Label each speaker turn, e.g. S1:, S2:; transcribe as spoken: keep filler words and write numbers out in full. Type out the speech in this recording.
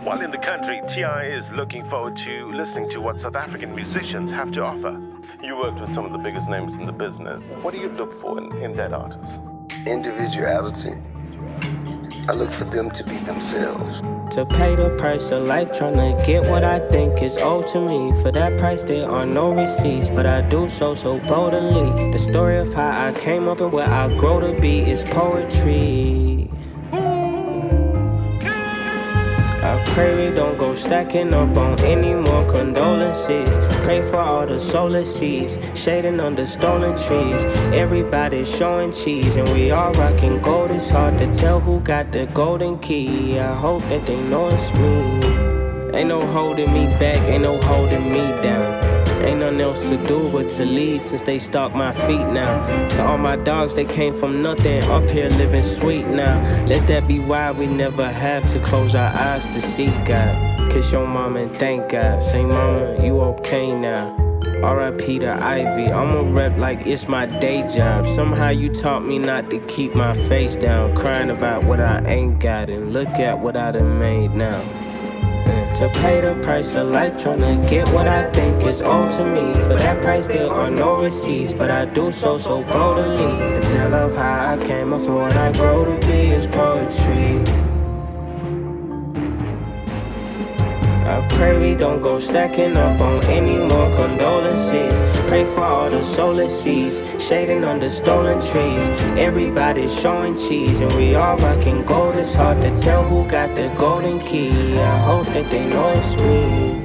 S1: While in the country, T I is looking forward to listening to what South African musicians have to offer. You worked with some of the biggest names in the business. What do you look for in, in that artist?
S2: Individuality. I look for them to be themselves.
S3: To pay the price of life, trying to get what I think is owed to me. For that price there are no receipts, but I do so so boldly. The story of how I came up and where I grow to be is poetry. I pray we don't go stacking up on any more condolences. Pray for all the soulless seeds, shading under stolen trees. Everybody's showing cheese and we all rocking gold. It's hard to tell who got the golden key. I hope that they know it's me. Ain't no holding me back, ain't no holding me down. Ain't nothing else to do but to lead since they stalk my feet now. To all my dogs, they came from nothing, up here living sweet now. Let that be why we never have to close our eyes to see God. Kiss your mama and thank God. Say mama, you okay now. R I P to Ivy, I'ma rep like it's my day job. Somehow you taught me not to keep my face down, crying about what I ain't got and look at what I done made now. To pay the price of life, tryna get what I think is owed to me. For that price there are no receipts, but I do so so boldly. The tale of how I came up and what I grow to be is poetry. I pray we don't go stacking up on any more condolences. Pray for all the soulless seeds, shading under stolen trees. Everybody's showing cheese and we all rocking gold. It's hard to tell who got the golden key. I hope that they know it's me.